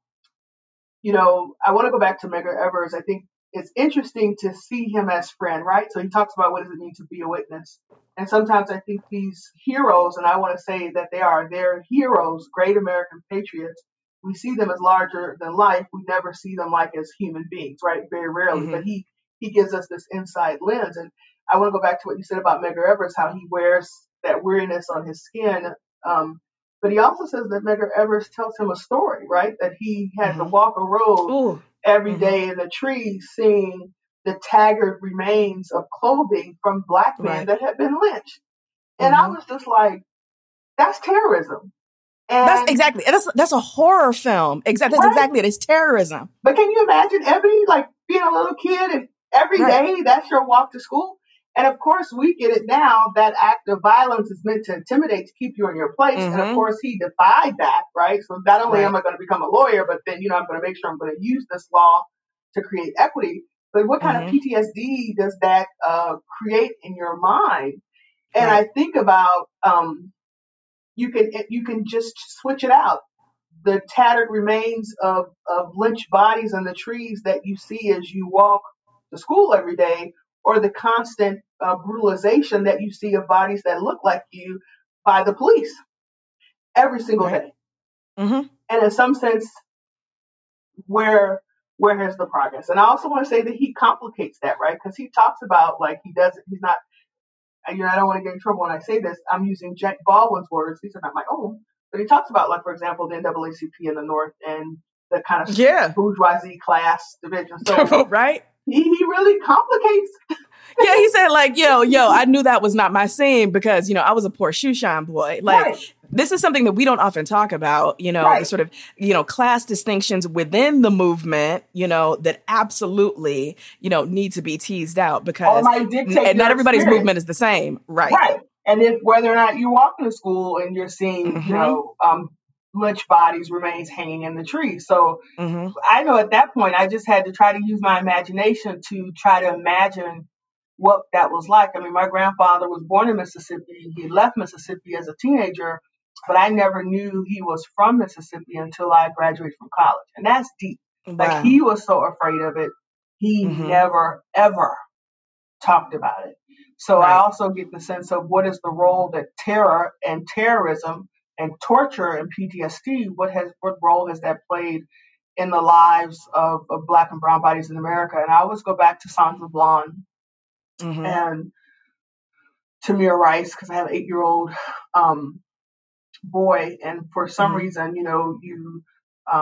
Speaker 2: you know, I want to go back to Medgar Evers. I think it's interesting to see him as friend, right? So he talks about what does it mean to be a witness. And sometimes I think these heroes, and I want to say that they are, they're heroes, great American patriots. We see them as larger than life. We never see them like as human beings, right? Very rarely.
Speaker 1: Mm-hmm.
Speaker 2: But he he gives us this inside lens. And I want to go back to what you said about Medgar Evers, how he wears that weariness on his skin. Um, but he also says that Medgar Evers tells him a story, right? That he had
Speaker 1: Mm-hmm.
Speaker 2: to walk a road
Speaker 1: Ooh.
Speaker 2: every
Speaker 1: Mm-hmm.
Speaker 2: day in the trees, seeing the tattered remains of clothing from Black men
Speaker 1: Right.
Speaker 2: that had been lynched. And
Speaker 1: Mm-hmm.
Speaker 2: I was just like, that's terrorism. And
Speaker 1: That's exactly, that's that's a horror film. Exactly, that's
Speaker 2: right?
Speaker 1: exactly it. It's terrorism.
Speaker 2: But can you imagine Ebony, like being a little kid and every
Speaker 1: Right.
Speaker 2: day that's your walk to school? And of course, we get it now. That act of violence is meant to intimidate, to keep you in your place.
Speaker 1: Mm-hmm.
Speaker 2: And of course, he defied that, right? So not only
Speaker 1: Right.
Speaker 2: am I going to become a lawyer, but then, you know, I'm going to make sure I'm going to use this law to create equity. But what kind
Speaker 1: Mm-hmm.
Speaker 2: of P T S D does that uh, create in your mind? And
Speaker 1: Right.
Speaker 2: I think about um, you can you can just switch it out. The tattered remains of, of lynched bodies in the trees that you see as you walk to school every day, or the constant uh, brutalization that you see of bodies that look like you by the police every single
Speaker 1: Right.
Speaker 2: day.
Speaker 1: Mm-hmm.
Speaker 2: And in some sense, where where has the progress? And I also want to say that he complicates that, right? Because he talks about, like, he doesn't, he's not, you know, I don't want to get in trouble when I say this. I'm using Jack Baldwin's words. These are not my own. But he talks about, like, for example, the N double A C P in the North and the kind of
Speaker 1: Yeah.
Speaker 2: bourgeoisie class division. So
Speaker 1: right.
Speaker 2: he, he really complicates.
Speaker 1: Yeah, he said, like, yo, yo, I knew that was not my scene because, you know, I was a poor shoe shine boy. Like,
Speaker 2: Right.
Speaker 1: this is something that we don't often talk about, you know,
Speaker 2: Right.
Speaker 1: the sort of, you know, class distinctions within the movement, you know, that absolutely, you know, need to be teased out because
Speaker 2: might dictate
Speaker 1: n- not
Speaker 2: your
Speaker 1: everybody's
Speaker 2: experience.
Speaker 1: movement is the same. Right.
Speaker 2: Right. And if whether or not you walk to school and you're seeing,
Speaker 1: Mm-hmm.
Speaker 2: you know, um, lynched bodies, remains hanging in the trees. So
Speaker 1: Mm-hmm.
Speaker 2: I know at that point, I just had to try to use my imagination to try to imagine what that was like. I mean, my grandfather was born in Mississippi. He left Mississippi as a teenager, but I never knew he was from Mississippi until I graduated from college. And that's deep. Like,
Speaker 1: Wow.
Speaker 2: he was so afraid of it. He
Speaker 1: Mm-hmm.
Speaker 2: never, ever talked about it. So
Speaker 1: Right.
Speaker 2: I also get the sense of what is the role that terror and terrorism and torture and P T S D, what has what role has that played in the lives of, of Black and brown bodies in America? And I always go back to Sandra Bland
Speaker 1: Mm-hmm.
Speaker 2: and Tamir Rice, because I have an eight-year-old um, boy, and for some
Speaker 1: Mm-hmm.
Speaker 2: reason, you know, you um,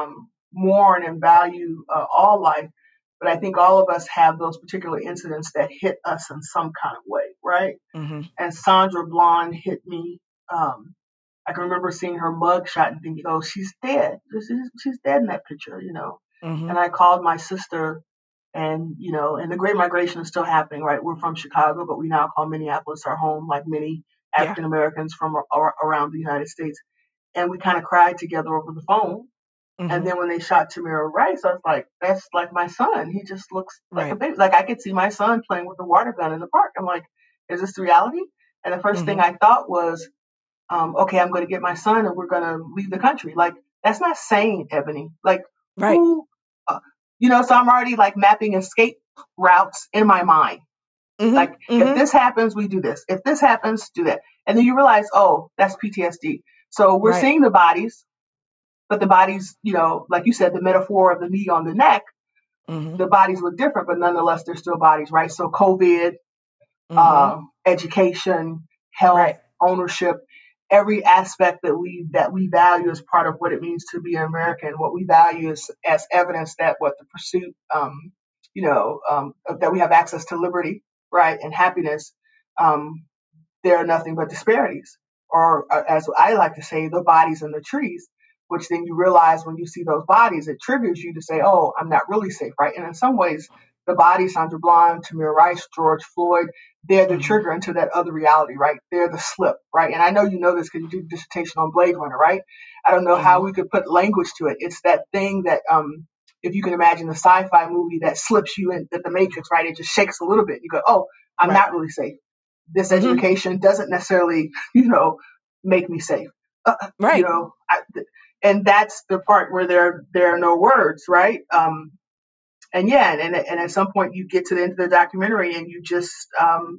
Speaker 2: mourn and value uh, all life. But I think all of us have those particular incidents that hit us in some kind of way, right?
Speaker 1: Mm-hmm.
Speaker 2: And Sandra Blonde hit me. Um, I can remember seeing her mug shot and thinking, oh, she's dead. She's, she's dead in that picture, you know.
Speaker 1: Mm-hmm.
Speaker 2: And I called my sister, and, you know, and the Great Migration is still happening, right? We're from Chicago, but we now call Minneapolis our home, like many African Americans yeah. from a, around the United States. And we kind of cried together over the phone. Mm-hmm. And then when they shot Tamir Rice, I was like, that's like my son. He just looks like right. a baby. Like I could see my son playing with a water gun in the park. I'm like, is this reality? And the first mm-hmm. thing I thought was, um, okay, I'm going to get my son and we're going to leave the country. Like, that's not sane, Ebony. Like,
Speaker 1: right.
Speaker 2: who, uh, you know, so I'm already like mapping escape routes in my mind. Mm-hmm. Like, mm-hmm. if this happens, we do this. If this happens, do that. And then you realize, oh, that's P T S D. So we're right. seeing the bodies, but the bodies, you know, like you said, the metaphor of the knee on the neck, mm-hmm. the bodies look different, but nonetheless, they're still bodies, right? So COVID, mm-hmm. uh, education, health, right. ownership, every aspect that we that we value as part of what it means to be an American, what we value as, as evidence that what the pursuit, um, you know, um, that we have access to liberty, right, and happiness, um, there are nothing but disparities, or uh, as I like to say, the bodies in the trees, which then you realize when you see those bodies, it triggers you to say, oh, I'm not really safe, right? And in some ways, the bodies, Sandra Blonde, Tamir Rice, George Floyd, they're the mm-hmm. trigger into that other reality, right? They're the slip, right? And I know you know this because you do a dissertation on Blade Runner, right? I don't know mm-hmm. how we could put language to it. It's that thing that, um, if you can imagine the sci-fi movie that slips you in, that the Matrix, right? It just shakes a little bit. You go, oh, I'm right. not really safe. This mm-hmm. education doesn't necessarily, you know, make me safe. Uh,
Speaker 1: right.
Speaker 2: You know, I, and that's the part where there, there are no words, right? Um, And yeah, and and at some point you get to the end of the documentary and you just um,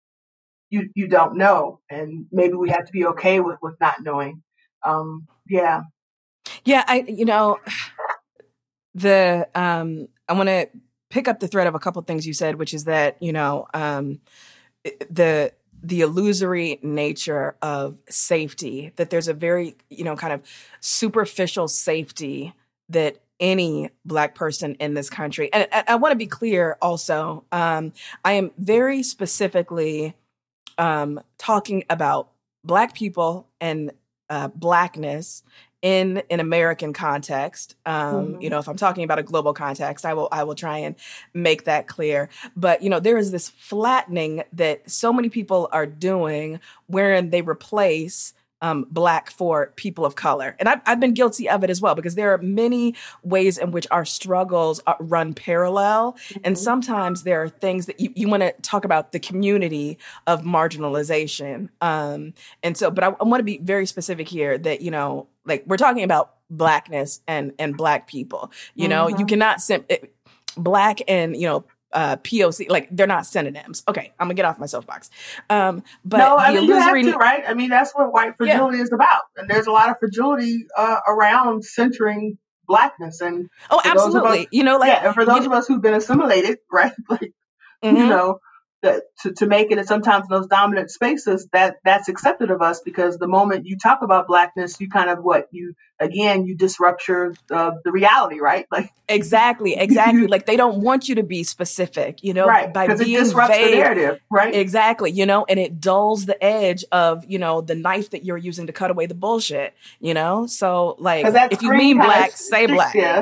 Speaker 2: you you don't know, and maybe we have to be okay with, with not knowing. Um, yeah,
Speaker 1: yeah. I you know the um, I want to pick up the thread of a couple things you said, which is that you know um, the the illusory nature of safety. That there's a very you know kind of superficial safety that any Black person in this country. And I, I want to be clear also, um, I am very specifically um, talking about Black people and uh, Blackness in an American context. Um, mm-hmm. You know, if I'm talking about a global context, I will I will try and make that clear. But, you know, there is this flattening that so many people are doing wherein they replace Um, Black for people of color. And I've, I've been guilty of it as well, because there are many ways in which our struggles are, run parallel. Mm-hmm. And sometimes there are things that you, you want to talk about the community of marginalization. Um, and so, but I, I want to be very specific here that, you know, like we're talking about Blackness and, and Black people, you know, mm-hmm. you cannot, sim- it, Black and, you know, Uh, P O C, like they're not synonyms. Okay, I'm gonna get off my soapbox. Um, but
Speaker 2: no, I mean illusory... you have to, right? I mean that's what white fragility yeah. is about, and there's a lot of fragility uh, around centering Blackness. And
Speaker 1: oh, absolutely, us, you know, like
Speaker 2: yeah, and for those you... of us who've been assimilated, right? Like mm-hmm. you know, that to, to make it, and sometimes in those dominant spaces, that that's accepted of us, because the moment you talk about Blackness, you kind of what you again you disrupt your uh, the reality, right? Like
Speaker 1: exactly, exactly. Like they don't want you to be specific, you know,
Speaker 2: right?
Speaker 1: By
Speaker 2: being
Speaker 1: it disrupts
Speaker 2: vague, the narrative, right?
Speaker 1: Exactly, you know, and it dulls the edge of you know the knife that you're using to cut away the bullshit, you know. So like, if you mean Black, say Black. Yeah.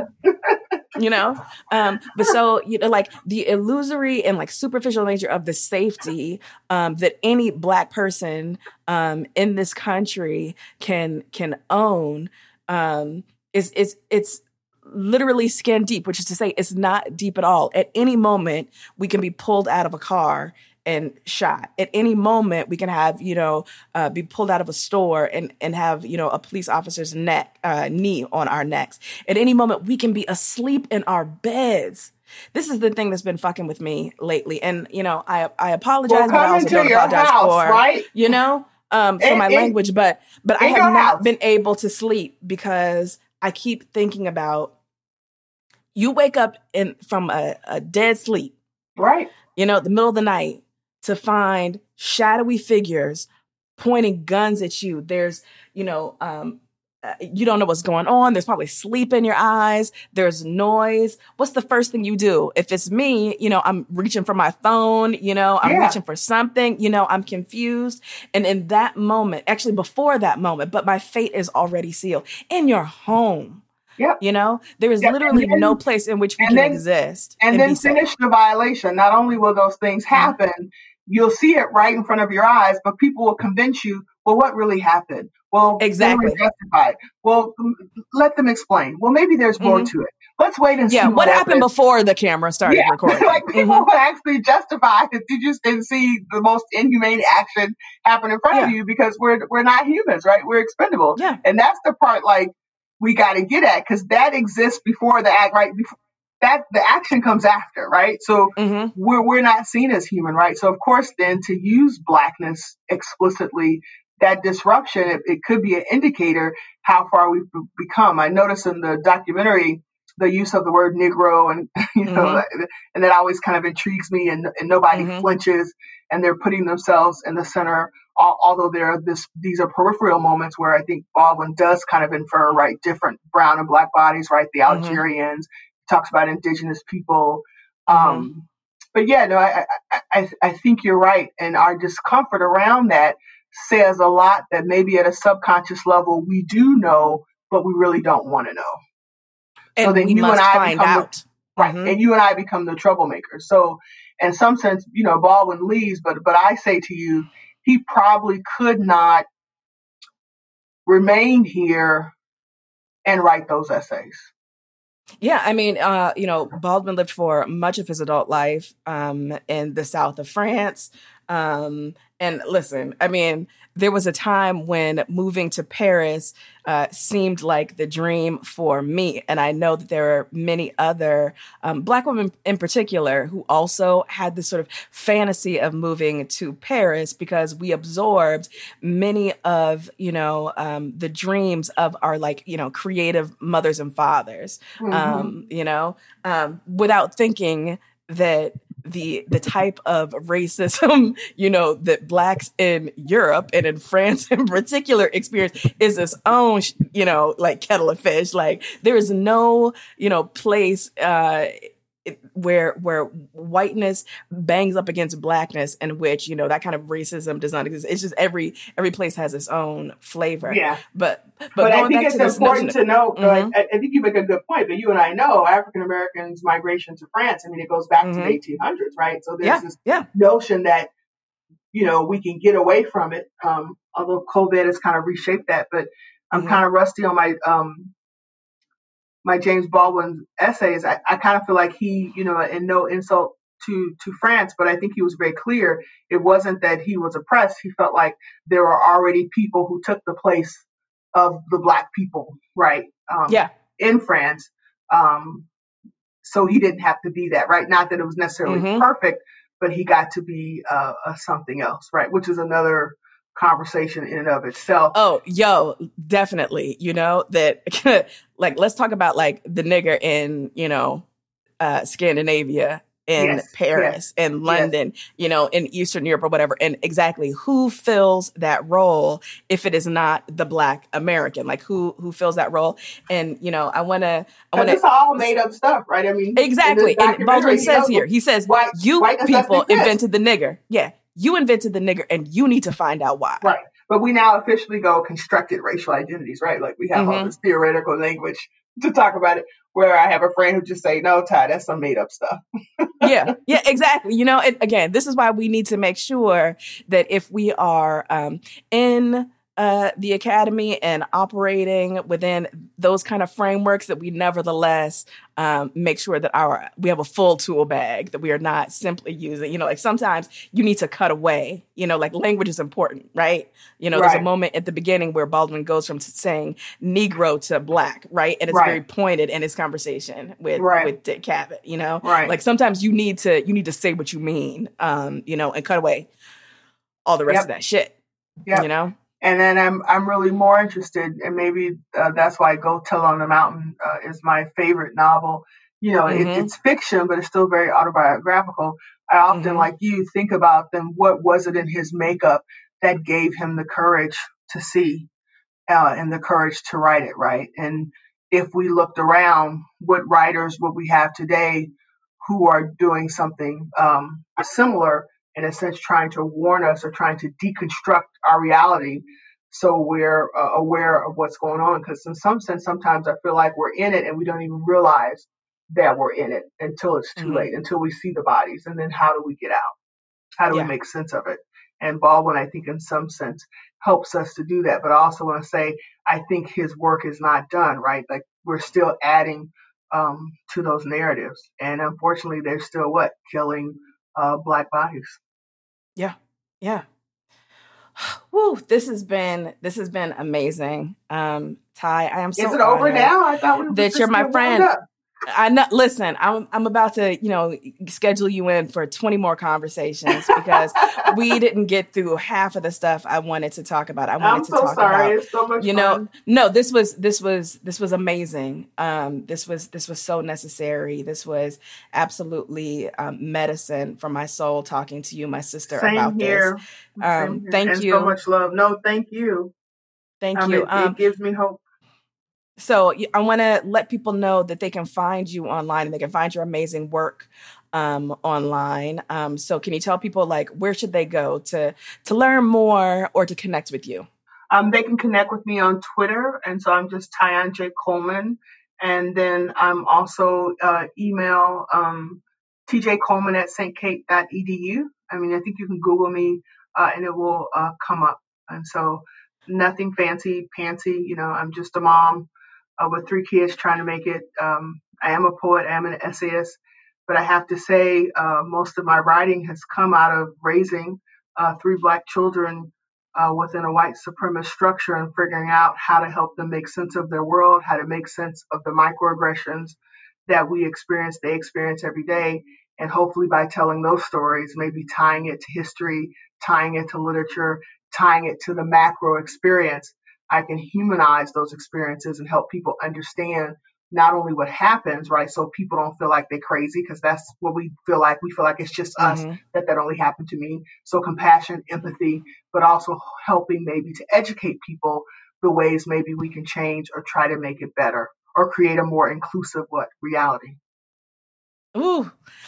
Speaker 1: You know, um, but so, you know, like the illusory and like superficial nature of the safety um, that any Black person um, in this country can can own um, is is it's literally skin deep, which is to say it's not deep at all. At any moment, we can be pulled out of a car and shot. At any moment, we can have, you know, uh, be pulled out of a store and, and have, you know, a police officer's neck, uh, knee on our necks. At any moment, we can be asleep in our beds. This is the thing that's been fucking with me lately. And, you know, I I apologize,
Speaker 2: well,
Speaker 1: but I also don't apologize
Speaker 2: house,
Speaker 1: for,
Speaker 2: right?
Speaker 1: you know, um, for
Speaker 2: in,
Speaker 1: my
Speaker 2: in,
Speaker 1: language. But, but I have not
Speaker 2: house.
Speaker 1: been able to sleep because I keep thinking about, you wake up in from a, a dead sleep.
Speaker 2: Right.
Speaker 1: You know, the middle of the night, to find shadowy figures pointing guns at you. There's, you know, um, uh, you don't know what's going on. There's probably sleep in your eyes. There's noise. What's the first thing you do? If it's me, you know, I'm reaching for my phone, you know, I'm
Speaker 2: Yeah.
Speaker 1: reaching for something, you know, I'm confused. And in that moment, actually before that moment, but my fate is already sealed in your home.
Speaker 2: Yep.
Speaker 1: You know, there is
Speaker 2: Yep.
Speaker 1: literally
Speaker 2: And then,
Speaker 1: no place in which we
Speaker 2: and
Speaker 1: can
Speaker 2: then,
Speaker 1: exist
Speaker 2: and
Speaker 1: and be
Speaker 2: then
Speaker 1: safe.
Speaker 2: finish the violation. Not only will those things
Speaker 1: Mhm.
Speaker 2: happen, you'll see it right in front of your eyes, but people will convince you, well, what really happened? Well,
Speaker 1: Exactly.
Speaker 2: they were justified. Well, m- let them explain. Well, maybe there's more
Speaker 1: hmm
Speaker 2: to it. Let's wait and
Speaker 1: Yeah.
Speaker 2: see
Speaker 1: What
Speaker 2: what
Speaker 1: happened
Speaker 2: evidence.
Speaker 1: before the camera started
Speaker 2: Yeah,
Speaker 1: recording?
Speaker 2: like people
Speaker 1: hmm
Speaker 2: will actually justify if you just didn't see the most inhumane action happen in front of
Speaker 1: Yeah.
Speaker 2: you because we're we're not humans, right? We're expendable,
Speaker 1: Yeah.
Speaker 2: and that's the part like we got to get at because that exists before the act, right? Before that, the action comes after, right? So
Speaker 1: hmm
Speaker 2: we're we're not seen as human, right? So of course, then to use blackness explicitly, that disruption it, it could be an indicator how far we've be- become. I noticed in the documentary the use of the word Negro, and you know,
Speaker 1: hmm
Speaker 2: and that always kind of intrigues me. And, and nobody
Speaker 1: hmm
Speaker 2: flinches, and they're putting themselves in the center. al- Although there are this, these are peripheral moments where I think Baldwin does kind of infer, right, different brown and black bodies, right, the
Speaker 1: hmm
Speaker 2: Algerians, talks about indigenous people.
Speaker 1: hmm
Speaker 2: Um, but yeah, no, I, I, I I think you're right, and our discomfort around that says a lot that maybe at a subconscious level we do know, but we really don't want to know. So
Speaker 1: And
Speaker 2: then
Speaker 1: we
Speaker 2: you and
Speaker 1: must
Speaker 2: I
Speaker 1: find
Speaker 2: become the
Speaker 1: out.
Speaker 2: right,
Speaker 1: hmm
Speaker 2: and you and I become the troublemakers. So in some sense, you know, Baldwin leaves, but but I say to you, he probably could not remain here and write those essays.
Speaker 1: Yeah, I mean, uh, you know, Baldwin lived for much of his adult life um, in the south of France. Um, and listen, I mean, there was a time when moving to Paris uh, seemed like the dream for me. And I know that there are many other um, Black women in particular who also had this sort of fantasy of moving to Paris because we absorbed many of, you know, um, the dreams of our like, you know, creative mothers and fathers,
Speaker 2: Mm-hmm.
Speaker 1: um, you know, um, without thinking that the the type of racism, you know, that Blacks in Europe and in France in particular experience is its own, you know, like kettle of fish. Like there is no, you know, place uh, where where whiteness bangs up against blackness in which, you know, that kind of racism does not exist. It's just every every place has its own flavor.
Speaker 2: Yeah.
Speaker 1: But but
Speaker 2: But I
Speaker 1: going
Speaker 2: think
Speaker 1: back
Speaker 2: it's
Speaker 1: to this notion
Speaker 2: important
Speaker 1: of,
Speaker 2: to note, like,
Speaker 1: mm-hmm,
Speaker 2: I, I think you make a good point, but you and I know African Americans' migration to France, I mean, it goes back to the
Speaker 1: mm-hmm,
Speaker 2: eighteen hundreds, right? So there's
Speaker 1: yeah,
Speaker 2: this
Speaker 1: yeah,
Speaker 2: notion that, you know, we can get away from it, um, although COVID has kind of reshaped that. But I'm
Speaker 1: mm-hmm,
Speaker 2: kind of rusty on my um, my James Baldwin essays. I, I kind of feel like he, you know, and no insult to to France, but I think he was very clear. It wasn't that he was oppressed. He felt like there were already people who took the place of the Black people, right, um,
Speaker 1: yeah.
Speaker 2: in France. Um, so he didn't have to be that, right? Not that it was necessarily
Speaker 1: Mm-hmm.
Speaker 2: perfect, but he got to be uh, a something else, right? Which is another conversation in and of itself.
Speaker 1: Oh, yo, definitely. You know, that like let's talk about like the nigger in, you know, uh Scandinavia, in
Speaker 2: Yes, yes,
Speaker 1: Paris, in
Speaker 2: yes.
Speaker 1: London, you know, in Eastern Europe or whatever, and exactly who fills that role if it is not the Black American, like who who fills that role. And you know, I want to I want
Speaker 2: Because
Speaker 1: to
Speaker 2: it's all made up stuff, right? I mean, in this
Speaker 1: exactly. And Baldwin
Speaker 2: documentary, he
Speaker 1: says
Speaker 2: knows
Speaker 1: here, he says,
Speaker 2: white
Speaker 1: you
Speaker 2: whiteness doesn't
Speaker 1: people
Speaker 2: exist,
Speaker 1: invented the nigger. Yeah, you invented the nigger and you need to find out why.
Speaker 2: right? But we now officially go constructed racial identities, right? Like we have all
Speaker 1: Mm-hmm.
Speaker 2: this theoretical language to talk about it. Where I have a friend who just say, "No, Ty, that's some made up stuff."
Speaker 1: Yeah, yeah, exactly. You know, it, again, this is why we need to make sure that if we are um, in uh, the academy and operating within those kind of frameworks, that we nevertheless um, make sure that our we have a full tool bag, that we are not simply using. You know, like sometimes you need to cut away. You know, like language is important, right? You know, there's a
Speaker 2: Right,
Speaker 1: moment at the beginning where Baldwin goes from saying Negro to Black, right? And it's very
Speaker 2: right,
Speaker 1: pointed in his conversation with
Speaker 2: right,
Speaker 1: with Dick Cavett. You know,
Speaker 2: right.
Speaker 1: like sometimes you need to you need to say what you mean, um, you know, and cut away all the rest of
Speaker 2: Yep,
Speaker 1: that shit. You
Speaker 2: yep.
Speaker 1: know.
Speaker 2: And then I'm I'm really more interested, and maybe uh, that's why Go Tell on the Mountain uh, is my favorite novel. You know, it,
Speaker 1: Mm-hmm.
Speaker 2: it's fiction, but it's still very autobiographical. I often,
Speaker 1: Mm-hmm.
Speaker 2: like you, think about then what was it in his makeup that gave him the courage to see? uh, and the courage to write it, right? And if we looked around, what writers would we have today who are doing something um, similar, in a sense, trying to warn us or trying to deconstruct our reality so we're uh, aware of what's going on? Because in some sense, sometimes I feel like we're in it and we don't even realize that we're in it until it's too
Speaker 1: Mm-hmm.
Speaker 2: late, until we see the bodies. And then how do we get out? How do
Speaker 1: Yeah.
Speaker 2: we make sense of it? And Baldwin, I think, in some sense, helps us to do that. But I also want to say, I think his work is not done, right? Like, we're still adding um, to those narratives. And unfortunately, they're still what? Killing uh, Black bodies.
Speaker 1: Yeah. Yeah. Woo, this has been this has been amazing. Um, Ty, I am so
Speaker 2: Is it over
Speaker 1: honored
Speaker 2: now? I thought we were
Speaker 1: that
Speaker 2: just
Speaker 1: you're my
Speaker 2: getting
Speaker 1: friend.
Speaker 2: warmed up.
Speaker 1: I know. Listen, I'm I'm about to, you know, schedule you in for twenty more conversations because we didn't get through half of the stuff I wanted to talk about. I wanted
Speaker 2: I'm
Speaker 1: to
Speaker 2: so
Speaker 1: talk
Speaker 2: sorry.
Speaker 1: about,
Speaker 2: It's so much
Speaker 1: you
Speaker 2: fun.
Speaker 1: know, no, this was this was this was amazing. Um, this was this was so necessary. This was absolutely um, medicine for my soul. Talking to you, my sister,
Speaker 2: Same
Speaker 1: about
Speaker 2: here.
Speaker 1: this.
Speaker 2: Same
Speaker 1: Um,
Speaker 2: here.
Speaker 1: thank
Speaker 2: and
Speaker 1: you.
Speaker 2: so much love. No, thank you.
Speaker 1: Thank
Speaker 2: Um,
Speaker 1: you.
Speaker 2: it,
Speaker 1: Um,
Speaker 2: it gives me hope.
Speaker 1: So y- I want to let people know that they can find you online and they can find your amazing work um, online. Um, so can you tell people, like, where should they go to to learn more or to connect with you?
Speaker 2: Um, they can connect with me on Twitter, and so I'm just Tyann J. Coleman. And then I'm also uh, email um, t j coleman at st kate dot e d u. I mean, I think you can Google me uh, and it will uh, come up. And so nothing fancy, pantsy. You know, I'm just a mom uh, with three kids trying to make it. Um, I am a poet, I am an essayist, but I have to say uh, most of my writing has come out of raising uh, three Black children uh, within a white supremacist structure and figuring out how to help them make sense of their world, how to make sense of the microaggressions that we experience, they experience every day. And hopefully by telling those stories, maybe tying it to history, tying it to literature, tying it to the macro experience, I can humanize those experiences and help people understand not only what happens, right? So people don't feel like they're crazy, because that's what we feel like. We feel like it's just us,
Speaker 1: Mm-hmm.
Speaker 2: that that only happened to me. So compassion, empathy, but also helping maybe to educate people the ways maybe we can change or try to make it better or create a more inclusive what reality.
Speaker 1: Ooh,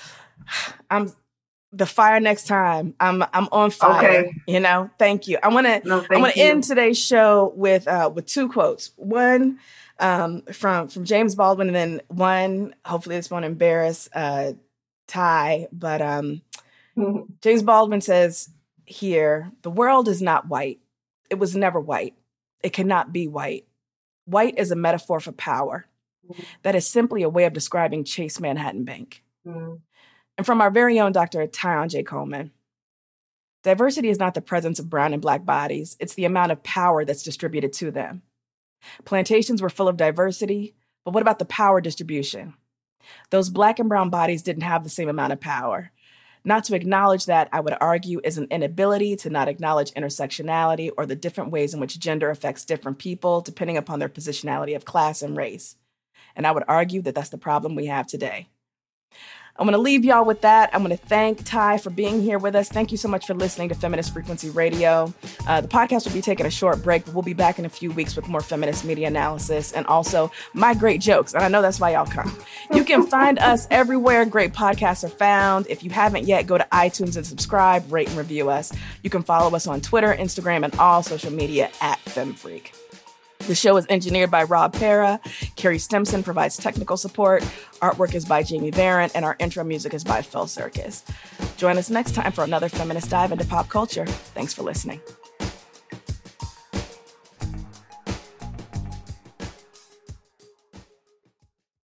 Speaker 1: I'm the fire next time. I'm I'm on fire.
Speaker 2: Okay.
Speaker 1: You know. Thank you. I want to
Speaker 2: No,
Speaker 1: I
Speaker 2: thank
Speaker 1: want to
Speaker 2: you.
Speaker 1: end today's show with uh, with two quotes. One um, from from James Baldwin, and then one, hopefully this won't embarrass uh, Ty, but um, James Baldwin says here, "The world is not white. It was never white. It cannot be white. White is a metaphor for power. That is simply a way of describing Chase Manhattan Bank."
Speaker 2: Mm.
Speaker 1: And from our very own Doctor Tyann J. Coleman, diversity is not the presence of brown and Black bodies. It's the amount of power that's distributed to them. Plantations were full of diversity, but what about the power distribution? Those Black and brown bodies didn't have the same amount of power. Not to acknowledge that, I would argue, is an inability to not acknowledge intersectionality or the different ways in which gender affects different people, depending upon their positionality of class and race. And I would argue that that's the problem we have today. I'm going to leave y'all with that. I'm going to thank Ty for being here with us. Thank you so much for listening to Feminist Frequency Radio. Uh, the podcast will be taking a short break, but we'll be back in a few weeks with more feminist media analysis and also my great jokes. And I know that's why y'all come. You can find us everywhere great podcasts are found. If you haven't yet, go to iTunes and subscribe, rate and review us. You can follow us on Twitter, Instagram, and all social media at FemFreak. The show is engineered by Rob Pera. Carrie Stimson provides technical support. Artwork is by Jamie Barron, and our intro music is by Phil Circus. Join us next time for another feminist dive into pop culture. Thanks for listening.